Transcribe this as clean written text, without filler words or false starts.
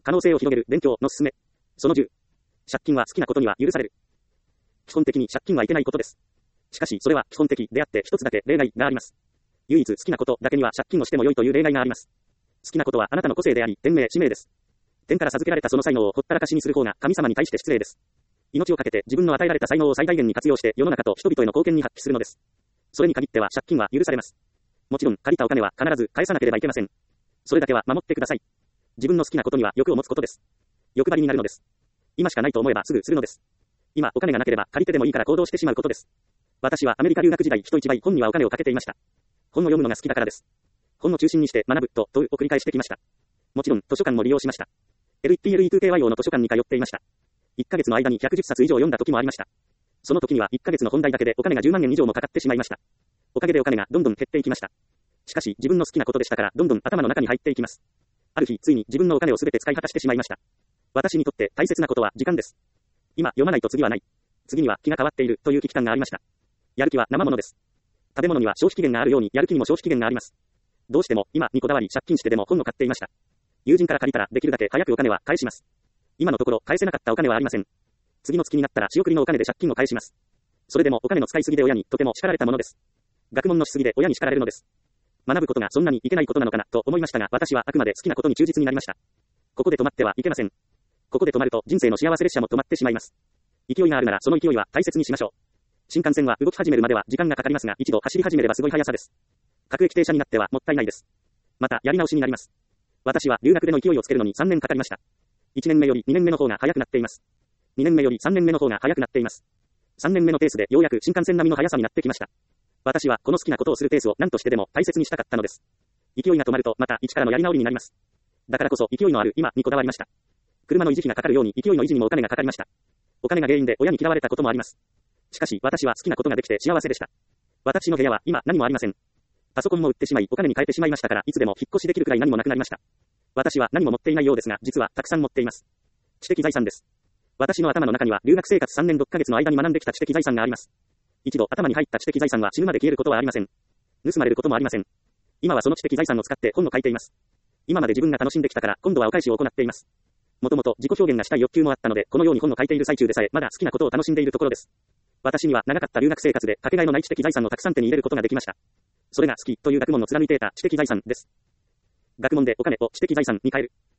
可能性を広げる勉強の勧め。その10。借金は好きなことには許される。基本的に借金はいけないことです。しかし、それは基本的であって一つだけ例外があります。唯一好きなことだけには借金をしても良いという例外があります。好きなことはあなたの個性であり、天命、使命です。天から授けられたその才能をほったらかしにする方が神様に対して失礼です。命をかけて自分の与えられた才能を最大限に活用して世の中と人々への貢献に発揮するのです。それに限っては借金は許されます。もちろん借りたお金は必ず返さなければいけません。それだけは守ってください。自分の好きなことには欲を持つことです。欲張りになるのです。今しかないと思えばすぐするのです。今お金がなければ借りてでもいいから行動してしまうことです。私はアメリカ留学時代人一倍本にはお金をかけていました。本を読むのが好きだからです。本を中心にして学ぶと問うを繰り返してきました。もちろん図書館も利用しました。LITLE2KYO の図書館に通っていました。1ヶ月の間に110冊以上読んだ時もありました。その時には1ヶ月の本題だけでお金が10万円以上もかかってしまいました。おかげでお金がどんどん減っていきました。しかし自分の好きなことでしたからどんどん頭の中に入っていきます。ある日ついに自分のお金をすべて使い果たしてしまいました。私にとって大切なことは時間です。今読まないと次はない。次には気が変わっているという危機感がありました。やる気は生ものです。食べ物には消費期限があるようにやる気にも消費期限があります。どうしても今にこだわり借金してでも本を買っていました。友人から借りたらできるだけ早くお金は返します。今のところ返せなかったお金はありません。次の月になったら仕送りのお金で借金を返します。それでもお金の使いすぎで親にとても叱られたものです。学問のしすぎで親に叱られるのです。学ぶことがそんなにいけないことなのかなと思いましたが私はあくまで好きなことに忠実になりました。ここで止まってはいけません。ここで止まると人生の幸せ列車も止まってしまいます。勢いがあるならその勢いは大切にしましょう。新幹線は動き始めるまでは時間がかかりますが一度走り始めればすごい速さです。各駅停車になってはもったいないです。またやり直しになります。私は留学での勢いをつけるのに3年かかりました。1年目より2年目の方が早くなっています。2年目より3年目の方が早くなっています。3年目のペースでようやく新幹線並みの速さになってきました。私はこの好きなことをするペースを何としてでも大切にしたかったのです。勢いが止まるとまた一からのやり直りになります。だからこそ勢いのある今にこだわりました。車の維持費がかかるように勢いの維持にもお金がかかりました。お金が原因で親に嫌われたこともあります。しかし私は好きなことができて幸せでした。私の部屋は今何もありません。パソコンも売ってしまいお金に変えてしまいましたからいつでも引っ越しできるくらい何もなくなりました。私は何も持っていないようですが実はたくさん持っています。知的財産です。私の頭の中には留学生活3年6ヶ月の間に学んできた知的財産があります。一度頭に入った知的財産は死ぬまで消えることはありません。盗まれることもありません。今はその知的財産を使って本を書いています。今まで自分が楽しんできたから今度はお返しを行っています。もともと自己表現がしたい欲求もあったのでこのように本を書いている最中でさえまだ好きなことを楽しんでいるところです。私には長かった留学生活でかけがえのない知的財産をたくさん手に入れることができました。それが好きという学問の貫いていた知的財産です。学問でお金を知的財産に変える。